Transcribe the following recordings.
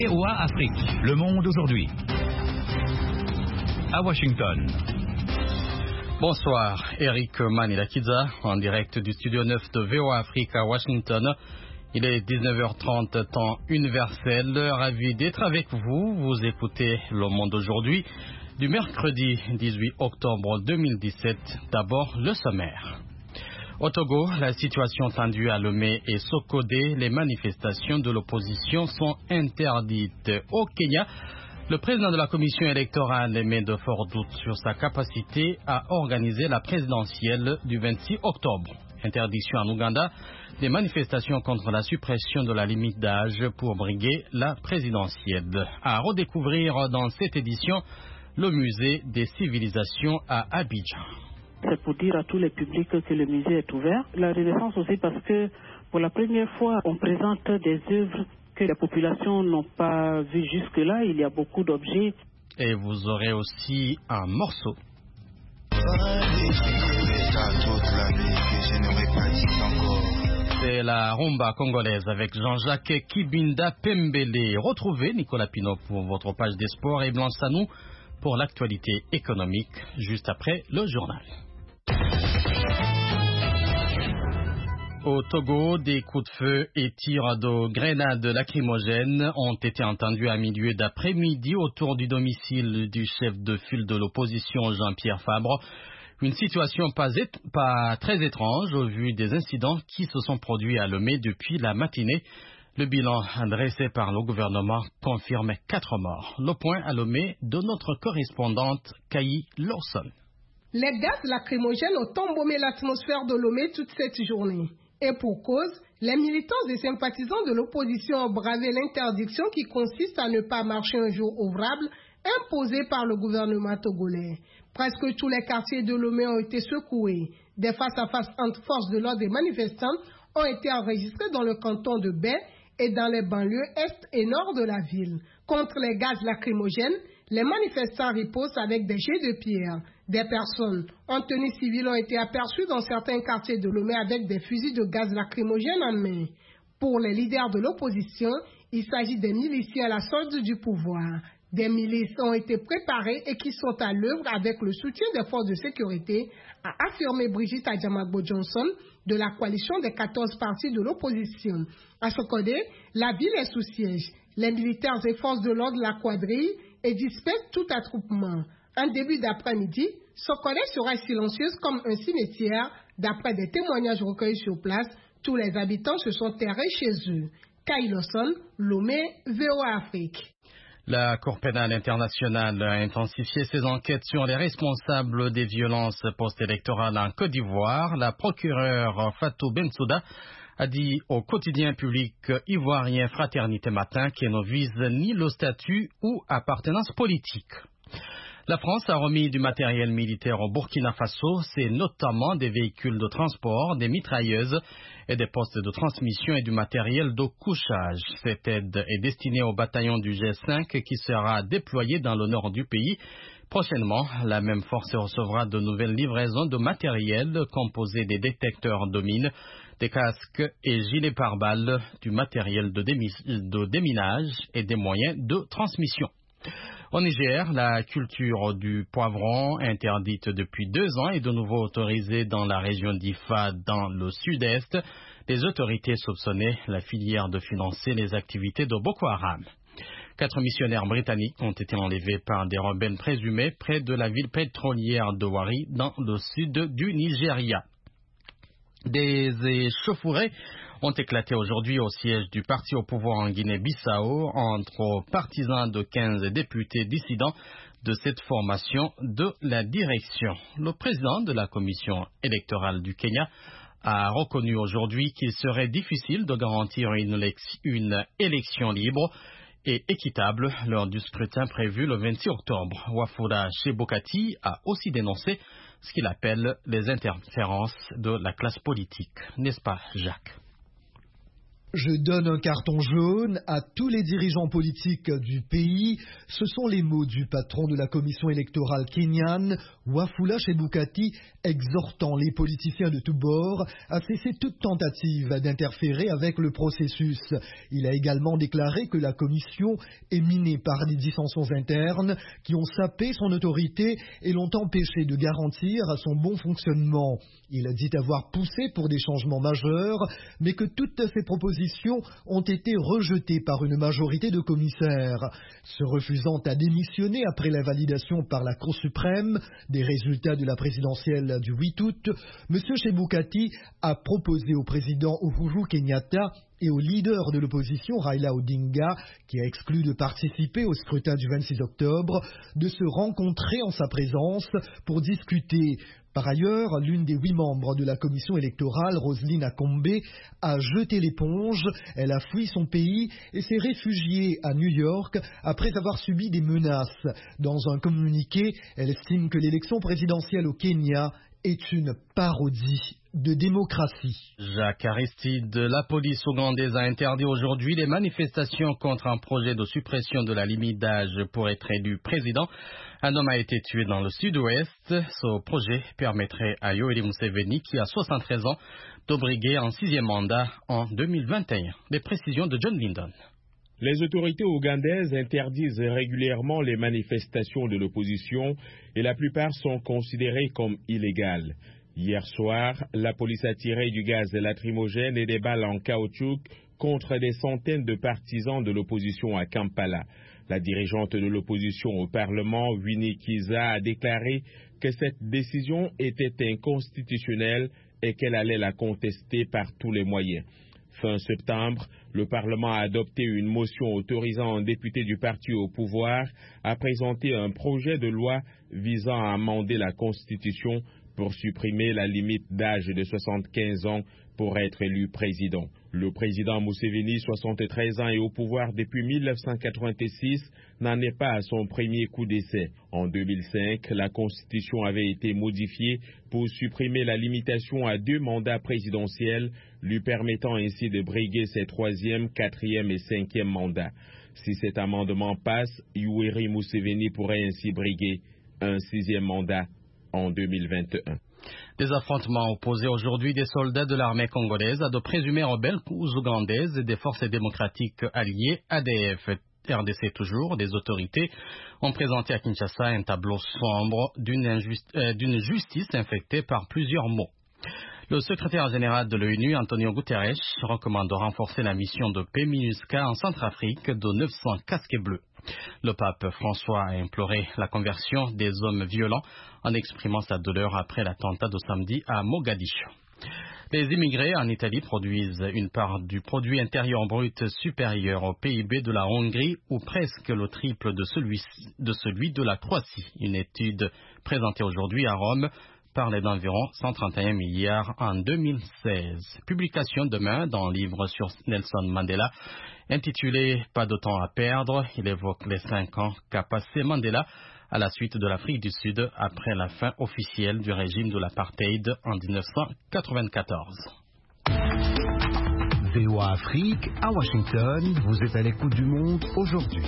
VOA Afrique, le monde aujourd'hui. À Washington. Bonsoir, Eric Manilakidza, en direct du studio 9 de VOA Afrique à Washington. Il est 19h30 temps universel. Ravi d'être avec vous. Vous écoutez Le Monde aujourd'hui du mercredi 18 octobre 2017. D'abord, le sommaire. Au Togo, la situation tendue à Lomé et Sokodé, les manifestations de l'opposition sont interdites. Au Kenya, le président de la commission électorale émet de forts doutes sur sa capacité à organiser la présidentielle du 26 octobre. Interdiction en Ouganda, des manifestations contre la suppression de la limite d'âge pour briguer la présidentielle. À redécouvrir dans cette édition, le musée des civilisations à Abidjan. C'est pour dire à tous les publics que le musée est ouvert. La Renaissance aussi parce que pour la première fois, on présente des œuvres que les populations n'ont pas vues jusque-là. Il y a beaucoup d'objets. Et vous aurez aussi un morceau. C'est la rumba congolaise avec Jean-Jacques Kibinda Pembele. Retrouvez Nicolas Pinot pour votre page des sports et Blanc Sanou pour l'actualité économique juste après le journal. Au Togo, des coups de feu et tirs de grenades lacrymogènes ont été entendus à milieu d'après-midi autour du domicile du chef de file de l'opposition Jean-Pierre Fabre. Une situation pas très étrange au vu des incidents qui se sont produits à Lomé depuis la matinée. Le bilan dressé par le gouvernement confirme 4 morts. Le point à Lomé de notre correspondante Kayi Lawson. Les gaz lacrymogènes ont embaumé l'atmosphère de Lomé toute cette journée. Et pour cause, les militants et sympathisants de l'opposition ont bravé l'interdiction qui consiste à ne pas marcher un jour ouvrable imposée par le gouvernement togolais. Presque tous les quartiers de Lomé ont été secoués. Des face-à-face entre forces de l'ordre et manifestants ont été enregistrés dans le canton de Baie et dans les banlieues est et nord de la ville. Contre les gaz lacrymogènes, les manifestants ripostent avec des jets de pierre. Des personnes en tenue civile ont été aperçues dans certains quartiers de Lomé avec des fusils de gaz lacrymogène en main. Pour les leaders de l'opposition, il s'agit des miliciens à la solde du pouvoir. Des milices ont été préparées et qui sont à l'œuvre avec le soutien des forces de sécurité, a affirmé Brigitte Adjamagbo Johnson de la coalition des 14 partis de l'opposition. À Sokodé, la ville est sous siège. Les militaires et forces de l'ordre la quadrillent et dispersent tout attroupement. En début d'après-midi, Sokodé sera silencieuse comme un cimetière. D'après des témoignages recueillis sur place, tous les habitants se sont terrés chez eux. Kayi Lawson, Lomé, VOA Afrique. La Cour pénale internationale a intensifié ses enquêtes sur les responsables des violences post-électorales en Côte d'Ivoire. La procureure Fatou Bensouda a dit au quotidien public ivoirien Fraternité Matin qu'elle ne vise ni le statut ou appartenance politique. La France a remis du matériel militaire au Burkina Faso, c'est notamment des véhicules de transport, des mitrailleuses et des postes de transmission et du matériel de couchage. Cette aide est destinée au bataillon du G5 qui sera déployé dans le nord du pays. Prochainement, la même force recevra de nouvelles livraisons de matériel composé des détecteurs de mines, des casques et gilets pare-balles, du matériel de déminage et des moyens de transmission. Au Niger, la culture du poivron, interdite depuis 2 ans, est de nouveau autorisée dans la région d'Ifa, dans le sud-est. Les autorités soupçonnaient la filière de financer les activités de Boko Haram. 4 missionnaires britanniques ont été enlevés par des rebelles présumés près de la ville pétrolière de Warri, dans le sud du Nigeria. Des échauffourées ont éclaté aujourd'hui au siège du parti au pouvoir en Guinée-Bissau entre partisans de 15 députés dissidents de cette formation de la direction. Le président de la commission électorale du Kenya a reconnu aujourd'hui qu'il serait difficile de garantir une élection libre et équitable lors du scrutin prévu le 26 octobre. Wafula Chebokati a aussi dénoncé ce qu'il appelle les interférences de la classe politique. N'est-ce pas, Jacques? Je donne un carton jaune à tous les dirigeants politiques du pays. Ce sont les mots du patron de la commission électorale kenyane, Wafula Chebukati, exhortant les politiciens de tous bords à cesser toute tentative d'interférer avec le processus. Il a également déclaré que la commission est minée par des dissensions internes qui ont sapé son autorité et l'ont empêché de garantir son bon fonctionnement. Il a dit avoir poussé pour des changements majeurs, mais que toutes ces propositions ont été rejetées par une majorité de commissaires. Se refusant à démissionner après la validation par la Cour suprême des résultats de la présidentielle du 8 août, M. Chebukati a proposé au président Uhuru Kenyatta et au leader de l'opposition Raila Odinga, qui a exclu de participer au scrutin du 26 octobre, de se rencontrer en sa présence pour discuter. Par ailleurs, l'une des 8 membres de la commission électorale, Roselyne Akombe, a jeté l'éponge. Elle a fui son pays et s'est réfugiée à New York après avoir subi des menaces. Dans un communiqué, elle estime que l'élection présidentielle au Kenya est une parodie de démocratie. Jacques Aristide, la police ougandaise a interdit aujourd'hui les manifestations contre un projet de suppression de la limite d'âge pour être élu président. Un homme a été tué dans le sud-ouest. Ce projet permettrait à Yoweri Museveni, qui a 73 ans, de briguer un 6e mandat en 2021. Des précisions de John Lindon. Les autorités ougandaises interdisent régulièrement les manifestations de l'opposition et la plupart sont considérées comme illégales. Hier soir, la police a tiré du gaz lacrymogène et des balles en caoutchouc contre des centaines de partisans de l'opposition à Kampala. La dirigeante de l'opposition au Parlement, Winnie Kiza, a déclaré que cette décision était inconstitutionnelle et qu'elle allait la contester par tous les moyens. Fin septembre, le Parlement a adopté une motion autorisant un député du parti au pouvoir à présenter un projet de loi visant à amender la Constitution pour supprimer la limite d'âge de 75 ans pour être élu président. Le président Museveni, 73 ans et au pouvoir depuis 1986, n'en est pas à son premier coup d'essai. En 2005, la Constitution avait été modifiée pour supprimer la limitation à 2 mandats présidentiels, lui permettant ainsi de briguer ses 3e, 4e et 5e mandats. Si cet amendement passe, Yoweri Museveni pourrait ainsi briguer un 6e mandat en 2021. Des affrontements opposés aujourd'hui des soldats de l'armée congolaise à de présumés rebelles ougandaises et des forces démocratiques alliées, ADF. RDC toujours, des autorités ont présenté à Kinshasa un tableau sombre d'une justice infectée par plusieurs maux. Le secrétaire général de l'ONU, Antonio Guterres, recommande de renforcer la mission de paix MINUSCA en Centrafrique de 900 casques bleus. Le pape François a imploré la conversion des hommes violents en exprimant sa douleur après l'attentat de samedi à Mogadiscio. Les immigrés en Italie produisent une part du produit intérieur brut supérieure au PIB de la Hongrie ou presque le triple de celui de la Croatie. Une étude présentée aujourd'hui à Rome parlait d'environ 131 milliards en 2016. Publication demain dans un livre sur Nelson Mandela intitulé « Pas de temps à perdre ». Il évoque les 5 ans qu'a passé Mandela à la suite de l'Afrique du Sud après la fin officielle du régime de l'apartheid en 1994. VOA Afrique, à Washington, vous êtes à l'écoute du monde aujourd'hui.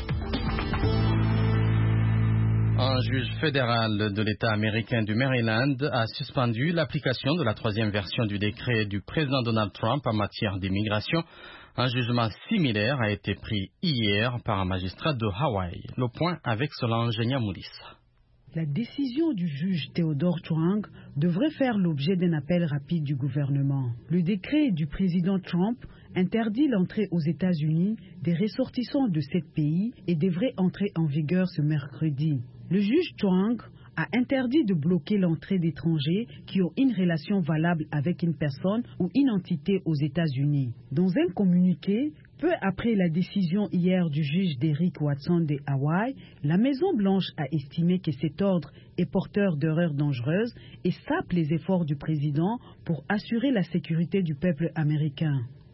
Un juge fédéral de l'État américain du Maryland a suspendu l'application de la 3e version du décret du président Donald Trump en matière d'immigration. Un jugement similaire a été pris hier par un magistrat de Hawaï. Le point avec Solange Nyamoulis. La décision du juge Theodore Chwang devrait faire l'objet d'un appel rapide du gouvernement. Le décret du président Trump interdit l'entrée aux États-Unis des ressortissants de 7 pays et devrait entrer en vigueur ce mercredi. Le juge Chwang a interdit de bloquer l'entrée d'étrangers qui ont une relation valable avec une personne ou une entité aux États-Unis. Dans un communiqué, peu après la décision hier du juge Derrick Watson de Hawaï, la Maison-Blanche a estimé que cet ordre est porteur d'erreurs dangereuses et sape les efforts du président pour assurer la sécurité du peuple américain.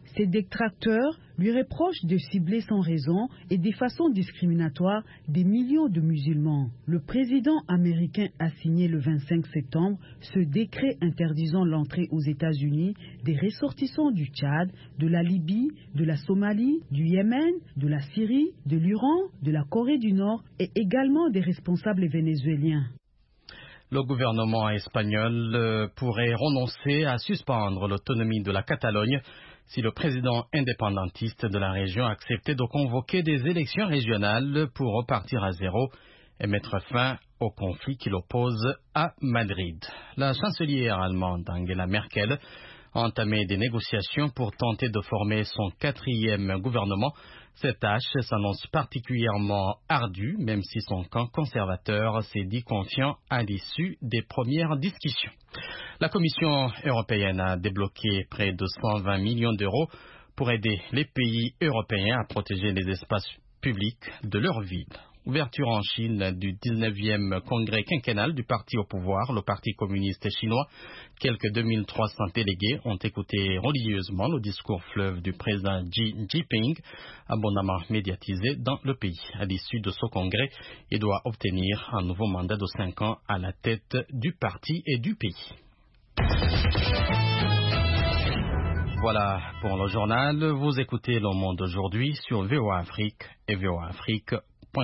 Ses détracteurs lui reprochent de cibler sans raison et de façon discriminatoire des millions de musulmans. Le président américain a signé le 25 septembre ce décret interdisant l'entrée aux États-Unis des ressortissants du Tchad, de la Libye, de la Somalie, du Yémen, de la Syrie, de l'Iran, de la Corée du Nord et également des responsables vénézuéliens. Le gouvernement espagnol pourrait renoncer à suspendre l'autonomie de la Catalogne si le président indépendantiste de la région acceptait de convoquer des élections régionales pour repartir à zéro et mettre fin au conflit qui l'oppose à Madrid. La chancelière allemande Angela Merkel a entamé des négociations pour tenter de former son 4e gouvernement. Cette tâche s'annonce particulièrement ardue, même si son camp conservateur s'est dit confiant à l'issue des premières discussions. La Commission européenne a débloqué près de 120 millions d'euros pour aider les pays européens à protéger les espaces publics de leur ville. Ouverture en Chine du 19e congrès quinquennal du parti au pouvoir, le Parti communiste chinois. Quelques 2300 délégués ont écouté religieusement le discours fleuve du président Xi Jinping, abondamment médiatisé dans le pays. À l'issue de ce congrès, il doit obtenir un nouveau mandat de 5 ans à la tête du parti et du pays. Voilà pour le journal. Vous écoutez Le Monde aujourd'hui sur VOA Afrique et voaafrique.com.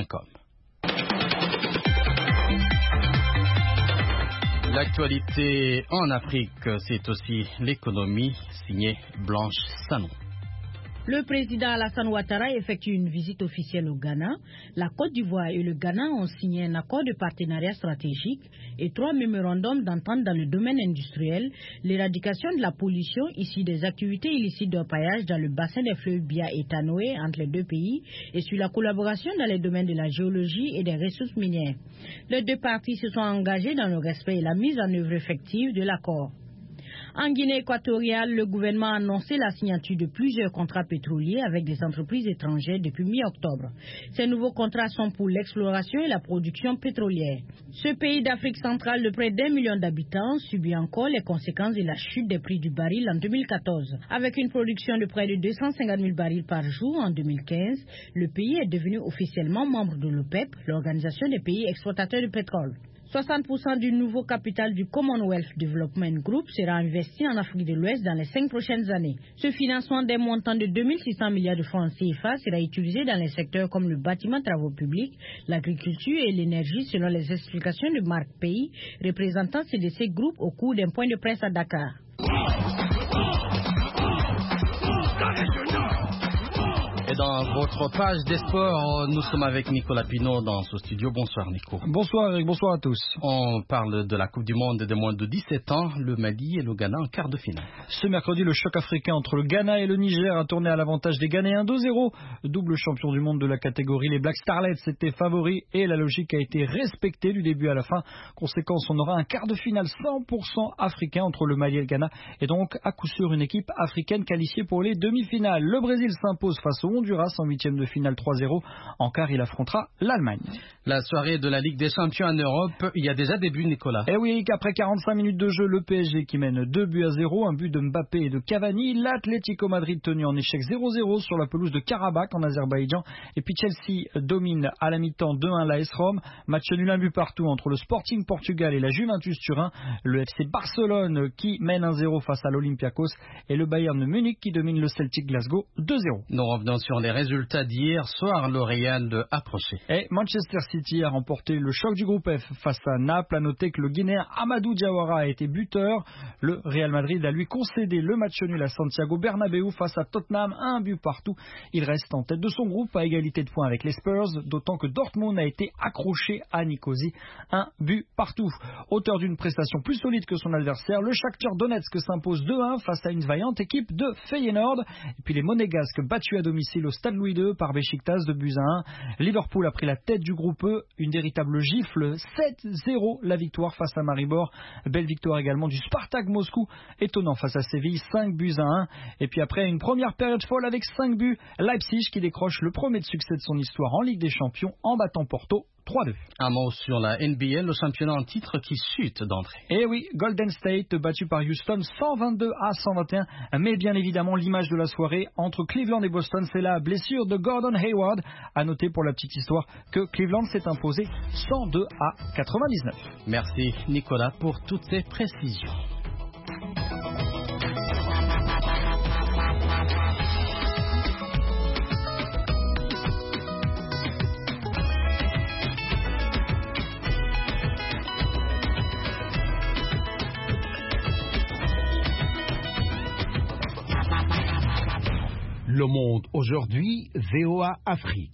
L'actualité en Afrique, c'est aussi l'économie, signée Blanche Sanou. Le président Alassane Ouattara effectue une visite officielle au Ghana. La Côte d'Ivoire et le Ghana ont signé un accord de partenariat stratégique et 3 mémorandums d'entente dans le domaine industriel, l'éradication de la pollution issue des activités illicites d'orpaillage dans le bassin des fleuves Bia et Tanoé entre les deux pays et sur la collaboration dans les domaines de la géologie et des ressources minières. Les deux parties se sont engagées dans le respect et la mise en œuvre effective de l'accord. En Guinée équatoriale, le gouvernement a annoncé la signature de plusieurs contrats pétroliers avec des entreprises étrangères depuis mi-octobre. Ces nouveaux contrats sont pour l'exploration et la production pétrolière. Ce pays d'Afrique centrale de près d'1 million d'habitants subit encore les conséquences de la chute des prix du baril en 2014. Avec une production de près de 250 000 barils par jour en 2015, le pays est devenu officiellement membre de l'OPEP, l'Organisation des pays exploitateurs de pétrole. 60% du nouveau capital du Commonwealth Development Group sera investi en Afrique de l'Ouest dans les 5 prochaines années. Ce financement d'un montant de 2600 milliards de francs CFA sera utilisé dans les secteurs comme le bâtiment, travaux publics, l'agriculture et l'énergie selon les explications de Marc Pays, représentant CDC Group au cours d'un point de presse à Dakar. Et dans votre page des sports, nous sommes avec Nicolas Pinault dans ce studio. Bonsoir Nico. Bonsoir Eric, bonsoir à tous. On parle de la Coupe du Monde des moins de 17 ans, le Mali et le Ghana en quart de finale. Ce mercredi, le choc africain entre le Ghana et le Niger a tourné à l'avantage des Ghanéens 2-0. Double champion du monde de la catégorie, les Black Starlets étaient favoris et la logique a été respectée du début à la fin. Conséquence, on aura un quart de finale 100% africain entre le Mali et le Ghana et donc à coup sûr une équipe africaine qualifiée pour les demi-finales. Le Brésil s'impose face au Honduras en 8e de finale 3-0. En quart, il affrontera l'Allemagne. La soirée de la Ligue des Champions en Europe, il y a déjà début, Nicolas. Eh oui, qu'après 45 minutes de jeu, le PSG qui mène 2-0, un but de Mbappé et de Cavani. L'Atlético Madrid tenu en échec 0-0 sur la pelouse de Karabakh en Azerbaïdjan. Et puis Chelsea domine à la mi-temps 2-1 l'AS Rome. Match nul, un but partout entre le Sporting Portugal et la Juventus Turin. Le FC Barcelone qui mène 1-0 face à l'Olympiakos. Et le Bayern de Munich qui domine le Celtic Glasgow 2-0. Nous revenons sur les résultats d'hier soir, le Real approché. Et Manchester City a remporté le choc du groupe F face à Naples. À noter que le Guinéen Amadou Diawara a été buteur. Le Real Madrid a lui concédé le match nul à Santiago Bernabéu face à Tottenham, un but partout. Il reste en tête de son groupe à égalité de points avec les Spurs, d'autant que Dortmund a été accroché à Nicosie, un but partout. Auteur d'une prestation plus solide que son adversaire, le Shakhtar Donetsk s'impose 2-1 face à une vaillante équipe de Feyenoord. Et puis les Monégasques battus à domicile au Stade Louis II par Beşiktaş de buts à 1. Liverpool a pris la tête du groupe E, une véritable gifle, 7-0 la victoire face à Maribor. Belle victoire également du Spartak Moscou, étonnant face à Séville, 5 buts à 1. Et puis après une première période folle avec 5 buts, Leipzig qui décroche le premier succès de son histoire en Ligue des Champions en battant Porto 3-2. Un mot sur la NBA, le championnat en titre qui chute d'entrée. Et oui, Golden State battu par Houston 122-121. Mais bien évidemment, l'image de la soirée entre Cleveland et Boston, c'est la blessure de Gordon Hayward. À noter pour la petite histoire que Cleveland s'est imposé 102-99. Merci Nicolas pour toutes ces précisions. Le Monde aujourd'hui, VOA Afrique.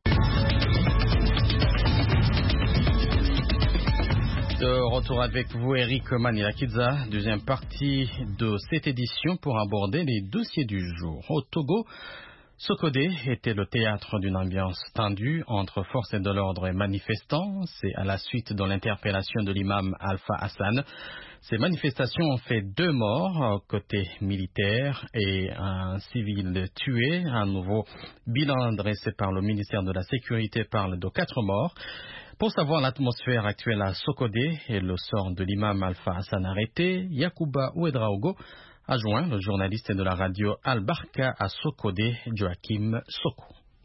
De retour avec vous, Eric Manilakiza, deuxième partie de cette édition pour aborder les dossiers du jour. Au Togo, Sokodé était le théâtre d'une ambiance tendue entre forces de l'ordre et manifestants. C'est à la suite de l'interpellation de l'imam Alpha Hassan. Ces manifestations ont fait 2 morts côté militaire et un civil tué. Un nouveau bilan dressé par le ministère de la Sécurité parle de 4 morts. Pour savoir l'atmosphère actuelle à Sokodé et le sort de l'imam Alpha Hassan arrêté, Yacouba Ouedraogo a joint le journaliste de la radio Al-Barka à Sokodé, Joachim Soko.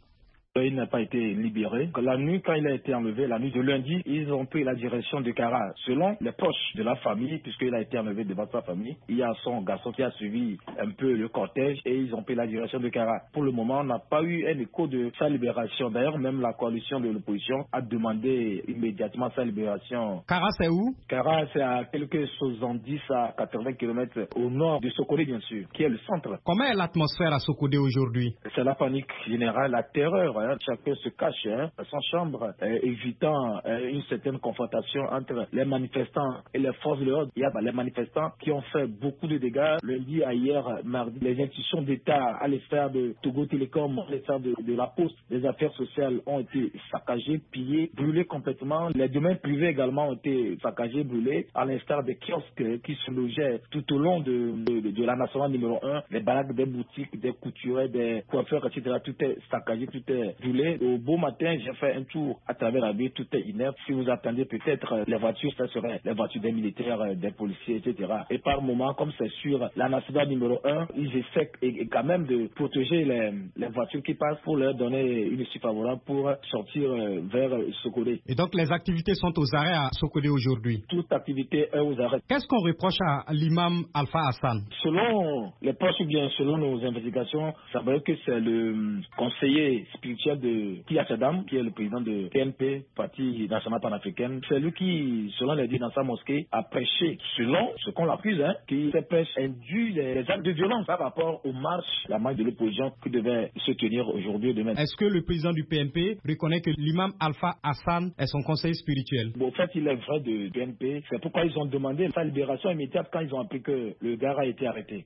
Il n'a pas été libéré. La nuit, quand il a été enlevé, la nuit de lundi, ils ont pris la direction de Kara. Selon les proches de la famille, puisqu'il a été enlevé devant sa famille, il y a son garçon qui a suivi un peu le cortège et ils ont pris la direction de Kara. Pour le moment, on n'a pas eu un écho de sa libération. D'ailleurs, même la coalition de l'opposition a demandé immédiatement sa libération. Kara, c'est où? Kara, c'est à quelques 70 à 80 km au nord de Sokodé, bien sûr, qui est le centre. Comment est l'atmosphère à Sokodé aujourd'hui? C'est la panique générale, la terreur. Chacun se cache à son chambre, évitant une certaine confrontation entre les manifestants et les forces de l'ordre. Il y a les manifestants qui ont fait beaucoup de dégâts. Lundi à hier, mardi, les institutions d'État à l'effet de Togo Télécom, à l'effet de la Poste, les affaires sociales ont été saccagées, pillées, brûlées complètement. Les domaines privés également ont été saccagés, brûlés, à l'instar des kiosques qui se logeaient tout au long de la nationale numéro 1, les baraques des boutiques, des couturiers, des coiffeurs, etc. Tout est saccagé, tout est brûlé. Au beau matin, j'ai fait un tour à travers la ville, tout est inerte. Si vous attendez peut-être les voitures, ça serait les voitures des militaires, des policiers, etc. Et par moment, comme c'est sur la nationale numéro 1, ils essaient quand même de protéger les voitures qui passent pour leur donner une issue favorable pour sortir vers Sokodé. Et donc les activités sont aux arrêts à Sokodé aujourd'hui? Toute activité est aux arrêts. Qu'est-ce qu'on reproche à l'imam Alpha Hassan? Selon les proches ou bien selon nos investigations, ça veut dire que c'est le conseiller spirituel de Kia Sadam, qui est le président de PNP, Parti national panafricain. C'est lui qui, selon les dits dans sa mosquée, a prêché, selon ce qu'on l'accuse, qui ces prêches induit les actes de violence par rapport aux marches, la marche de l'opposition qui devait se tenir aujourd'hui et demain. Est-ce que le président du PNP reconnaît que l'imam Alpha Hassan est son conseiller spirituel? Bon, en fait, il est vrai de PNP. C'est pourquoi ils ont demandé sa libération immédiate quand ils ont appris que le gars a été arrêté.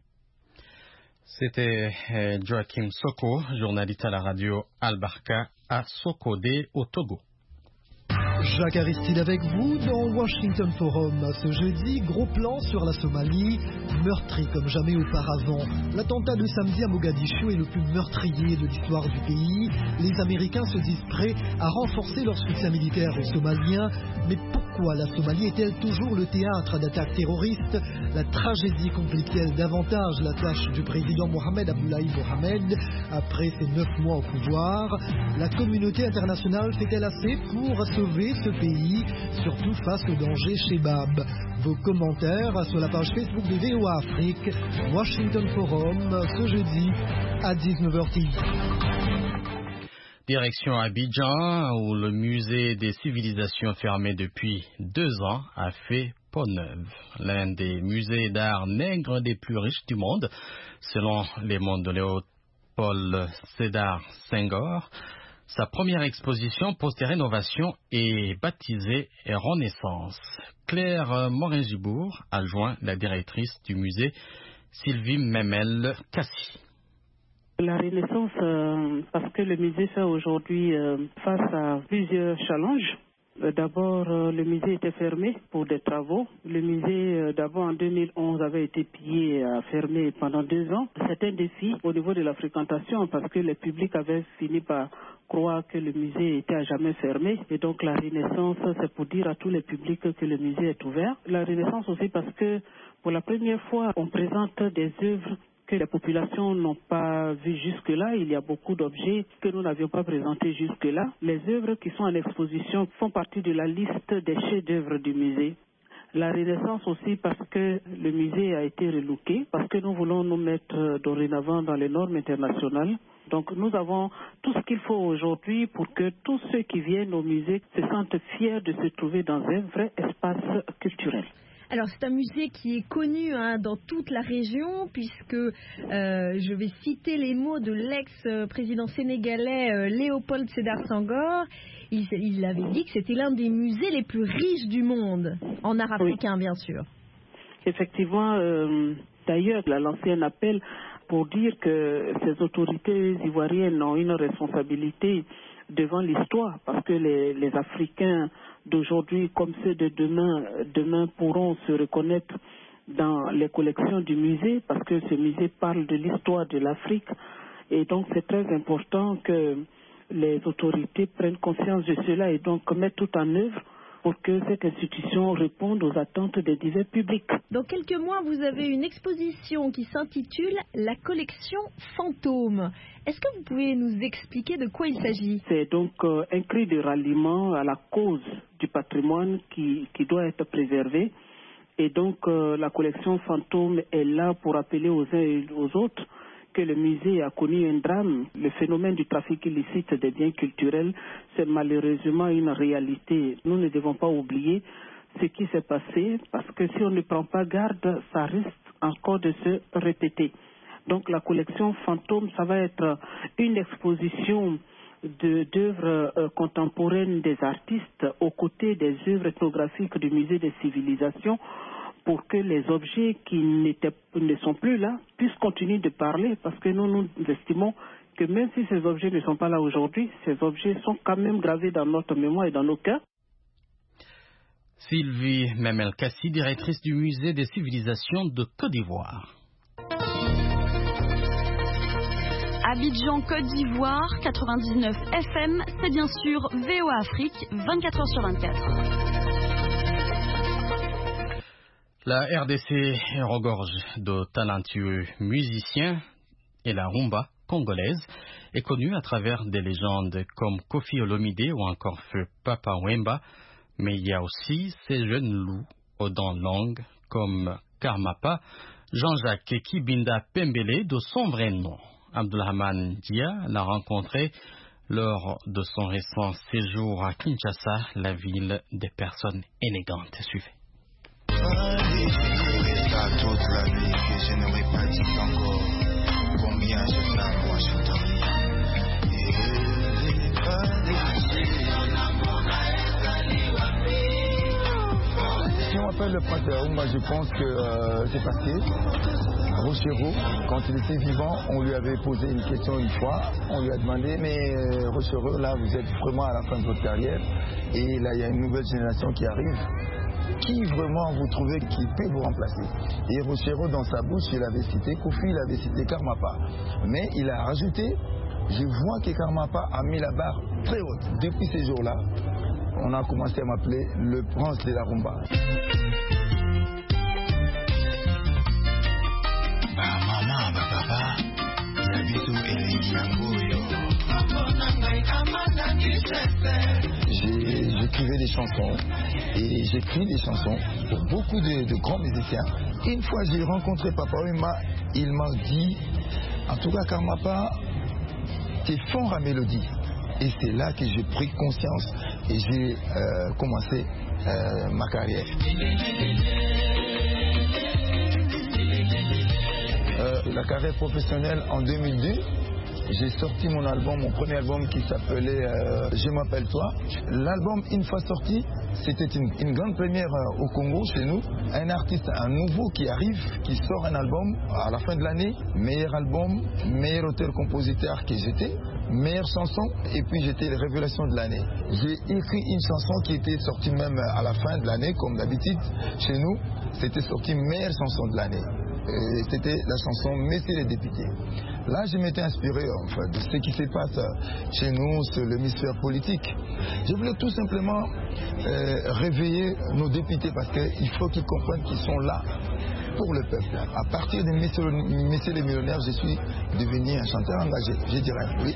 C'était Joachim Soko, journaliste à la radio Al-Barka à Sokodé au Togo. Jacques Aristide avec vous dans Washington Forum. Ce jeudi, gros plan sur la Somalie, meurtri comme jamais auparavant. L'attentat de samedi à Mogadiscio est le plus meurtrier de l'histoire du pays. Les Américains se disent prêts à renforcer leur soutien militaire aux Somaliens. Mais pourquoi la Somalie est-elle toujours le théâtre d'attaques terroristes? La tragédie complique-t-elle davantage la tâche du président Mohamed Abdullahi Mohamed après ses 9 mois au pouvoir? La communauté internationale fait-elle assez pour sauver ce pays, surtout face au danger Shebab? Vos commentaires sur la page Facebook de VOA Afrique, Washington Forum, ce jeudi à 19h30. Direction Abidjan, où le musée des civilisations fermé depuis 2 ans a fait peau neuve. L'un des musées d'art nègre des plus riches du monde, selon les mots de Léopold Sédar Senghor. Sa première exposition post-rénovation est baptisée Renaissance. Claire Morin-Gibourg a joint la directrice du musée, Sylvie Memel-Cassi. La Renaissance, parce que le musée fait aujourd'hui face à plusieurs challenges. D'abord, le musée était fermé pour des travaux. Le musée, d'abord en 2011, avait été pillé, fermé pendant 2 ans. C'est un défi au niveau de la fréquentation parce que le public avait fini par croire que le musée était à jamais fermé. Et donc la Renaissance, c'est pour dire à tous les publics que le musée est ouvert. La Renaissance aussi parce que pour la première fois, on présente des œuvres que les populations n'ont pas vues jusque-là. Il y a beaucoup d'objets que nous n'avions pas présentés jusque-là. Les œuvres qui sont en exposition font partie de la liste des chefs-d'œuvre du musée. La Renaissance aussi parce que le musée a été relooké, parce que nous voulons nous mettre dorénavant dans les normes internationales. Donc nous avons tout ce qu'il faut aujourd'hui pour que tous ceux qui viennent au musée se sentent fiers de se trouver dans un vrai espace culturel. Alors c'est un musée qui est connu dans toute la région puisque je vais citer les mots de l'ex-président sénégalais Léopold Sédar Senghor. Il avait dit que c'était l'un des musées les plus riches du monde, en art africain bien sûr. Effectivement, d'ailleurs, il a lancé un appel pour dire que ces autorités ivoiriennes ont une responsabilité devant l'histoire parce que les Africains d'aujourd'hui comme ceux de demain pourront se reconnaître dans les collections du musée parce que ce musée parle de l'histoire de l'Afrique et donc c'est très important que les autorités prennent conscience de cela et donc mettent tout en œuvre pour que cette institution réponde aux attentes des divers publics. Dans quelques mois, vous avez une exposition qui s'intitule La collection fantôme. Est-ce que vous pouvez nous expliquer de quoi il s'agit? C'est donc un cri de ralliement à la cause du patrimoine qui doit être préservé. Et donc la collection fantôme est là pour appeler aux uns et aux autres que le musée a connu un drame. Le phénomène du trafic illicite des biens culturels, c'est malheureusement une réalité. Nous ne devons pas oublier ce qui s'est passé parce que si on ne prend pas garde, ça risque encore de se répéter. Donc la collection fantôme, ça va être une exposition d'œuvres contemporaines des artistes aux côtés des œuvres ethnographiques du musée des civilisations pour que les objets qui ne sont plus là puissent continuer de parler parce que nous estimons que même si ces objets ne sont pas là aujourd'hui, ces objets sont quand même gravés dans notre mémoire et dans nos cœurs. Sylvie Memel-Kassi, directrice du musée des civilisations de Côte d'Ivoire. Abidjan, Côte d'Ivoire, 99 FM, c'est bien sûr VOA Afrique, 24h sur 24. La RDC regorge de talentueux musiciens et la rumba congolaise est connue à travers des légendes comme Kofi Olomide ou encore Feu Papa Wemba, mais il y a aussi ces jeunes loups aux dents longues comme Karmapa, Jean-Jacques Kibinda Pembele de son vrai nom. Abdulrahman Dia l'a rencontré lors de son récent séjour à Kinshasa, la ville des personnes élégantes. Suivez. Toute la vie que je n'aurais pas dit encore combien je t'aime, moi je t'en Si on appelle le prince moi je pense que c'est parce que Rochero, quand il était vivant, on lui avait posé une question une fois, on lui a demandé mais Rochero, là vous êtes vraiment à la fin de votre carrière et là il y a une nouvelle génération qui arrive. Qui vraiment vous trouvez qui peut vous remplacer? Et Rochero, dans sa bouche, il avait cité Kofi, il avait cité Karmapa. Mais il a rajouté, je vois que Karmapa a mis la barre très haute. Depuis ces jours-là, on a commencé à m'appeler le prince de la rumba. Maman, papa, j'écrivais des chansons et j'écris des chansons pour beaucoup de grands musiciens. Une fois j'ai rencontré Papa Wemba, il m'a dit, en tout cas Karmapa, t'es fort à mélodie. Et c'est là que j'ai pris conscience et j'ai commencé ma carrière. La carrière professionnelle en 2002. J'ai sorti mon album, mon premier album qui s'appelait Je m'appelle toi. L'album, une fois sorti, c'était une grande première au Congo, chez nous. Un artiste, un nouveau qui arrive, qui sort un album à la fin de l'année. Meilleur album, meilleur auteur-compositeur que j'étais. meilleure chanson et puis j'étais révélation de l'année. J'ai écrit une chanson qui était sortie même à la fin de l'année, comme d'habitude chez nous. C'était sorti meilleure chanson de l'année. C'était la chanson Messieurs les députés. Là, je m'étais inspiré de ce qui se passe chez nous sur l'hémisphère politique. Je voulais tout simplement réveiller nos députés parce qu'il faut qu'ils comprennent qu'ils sont là pour le peuple. À partir de Messieurs les millionnaires, je suis devenu un chanteur engagé, je dirais, oui.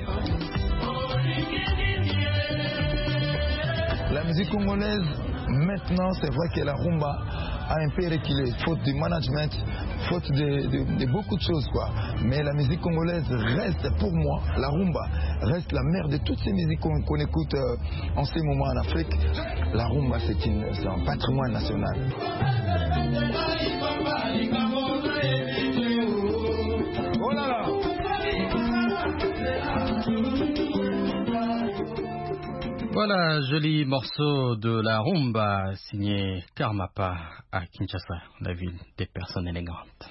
La musique congolaise, maintenant, c'est vrai que la rumba a un peu reculé, faute de management, faute de beaucoup de choses, quoi. Mais la musique congolaise reste, pour moi, la rumba reste la mère de toutes ces musiques qu'on écoute en ces moments en Afrique. La rumba, c'est un patrimoine national. Oh là là! Voilà, joli morceau de la rumba signé Karmapa à Kinshasa, la ville des personnes élégantes.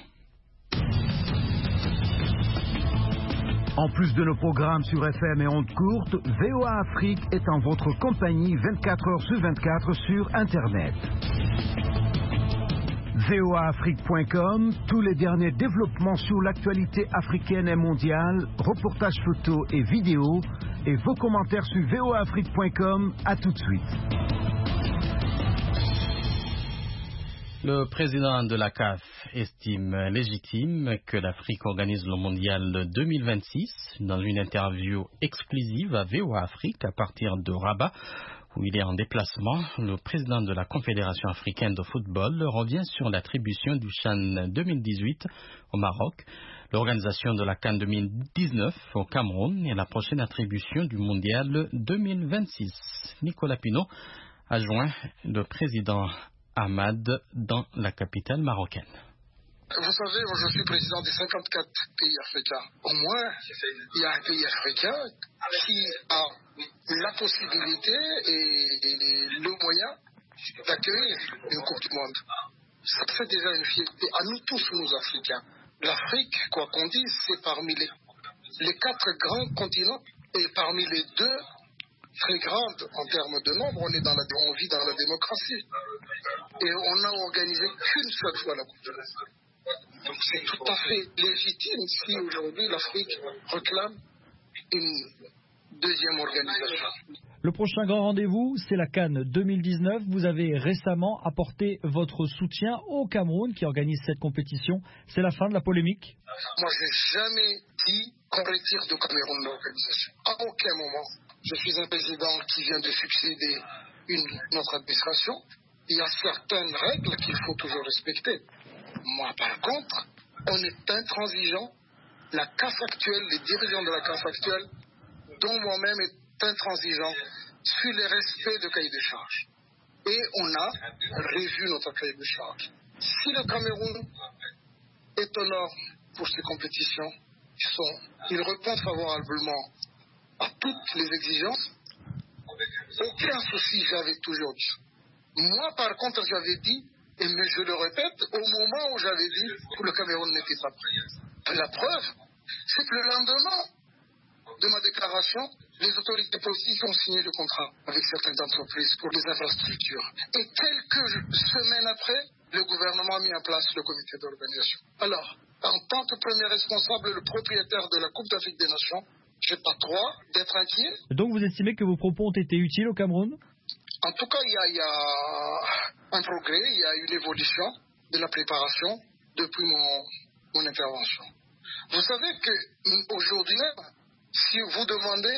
En plus de nos programmes sur FM et ondes courtes, VOA Afrique est en votre compagnie 24 heures sur 24 sur Internet. voaafrique.com, tous les derniers développements sur l'actualité africaine et mondiale, reportages photos et vidéos, et vos commentaires sur voaafrique.com. À tout de suite. Le président de la CAF estime légitime que l'Afrique organise le mondial 2026. Dans une interview exclusive à VOA Afrique à partir de Rabat, où il est en déplacement, le président de la Confédération africaine de football revient sur l'attribution du CHAN 2018 au Maroc, l'organisation de la CAN 2019 au Cameroun et la prochaine attribution du mondial 2026. Nicolas Pinault a joint le président Ahmad dans la capitale marocaine. Vous savez, moi je suis président des 54 pays africains. Au moins, il y a un pays africain qui a la possibilité et le moyen d'accueillir une Coupe du Monde. Ça fait déjà une fierté à nous tous, nous Africains. L'Afrique, quoi qu'on dise, c'est parmi les 4 grands continents et parmi les 2 très grandes en termes de nombre. On vit dans la démocratie. Et on n'a organisé qu'une seule fois la Coupe du Monde. Donc c'est tout à fait légitime si aujourd'hui l'Afrique réclame une deuxième organisation. Le prochain grand rendez-vous, c'est la CAN 2019. Vous avez récemment apporté votre soutien au Cameroun qui organise cette compétition. C'est la fin de la polémique? Moi, je n'ai jamais dit qu'on retire de Cameroun l'organisation. À aucun moment. Je suis un président qui vient de succéder notre administration. Il y a certaines règles qu'il faut toujours respecter. Moi, par contre, on est intransigeant. La CAF actuelle, les dirigeants de la CAF actuelle, dont moi-même est intransigeant sur les respects de cahier de charges. Et on a revu notre cahier de charges. Si le Cameroun est au nord pour ces compétitions, il répond favorablement à toutes les exigences. Aucun souci, j'avais toujours dit. Moi, par contre, j'avais dit, mais je le répète, au moment où j'avais dit que le Cameroun n'était pas prêt. La preuve, c'est que le lendemain de ma déclaration, les autorités politiques ont signé le contrat avec certaines entreprises pour les infrastructures. Et quelques semaines après, le gouvernement a mis en place le comité d'organisation. Alors, en tant que premier responsable, le propriétaire de la Coupe d'Afrique des Nations, je n'ai pas droit d'être inquiet. Donc vous estimez que vos propos ont été utiles au Cameroun? En tout cas, il y a un progrès, il y a une évolution de la préparation depuis mon intervention. Vous savez qu'aujourd'hui, si vous demandez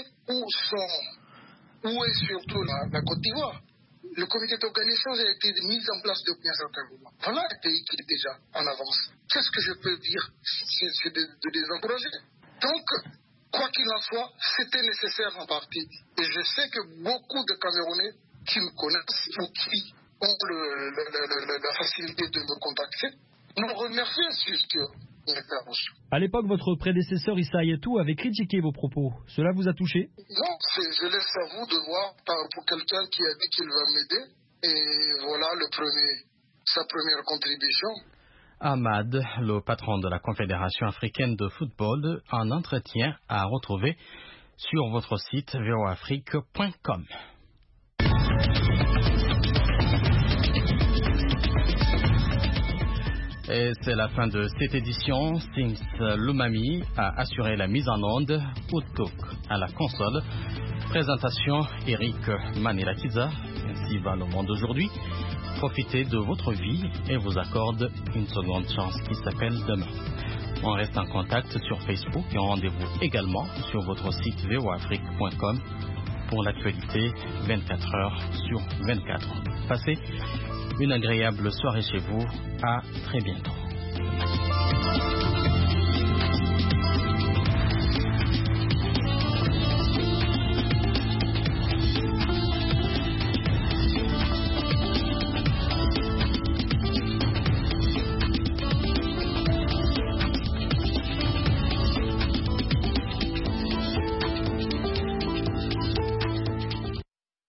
où est surtout la Côte d'Ivoire, le comité d'organisation a été mis en place depuis un certain moment. Voilà un pays qui est déjà en avance. Qu'est-ce que je peux dire? C'est de les encourager. Donc, quoi qu'il en soit, c'était nécessaire en partie. Et je sais que beaucoup de Camerounais qui me connaissent ou qui ont la facilité de me contacter m'ont remercié sur l'intervention. À l'époque, votre prédécesseur Issa Hayatou avait critiqué vos propos. Cela vous a touché? Non, je laisse à vous de voir pour quelqu'un qui a dit qu'il va m'aider. Et voilà sa première contribution. Ahmad, le patron de la Confédération africaine de football, en entretien à retrouver sur votre site voafrique.com. Et c'est la fin de cette édition. Sims Lumami a assuré la mise en onde, Outouk à la console. Présentation Eric Manilakiza. Ainsi va le monde aujourd'hui. Profitez de votre vie et vous accorde une seconde chance qui s'appelle demain. On reste en contact sur Facebook et rendez-vous également sur votre site voafrique.com pour l'actualité 24 heures sur 24. Passez une agréable soirée chez vous. À très bientôt.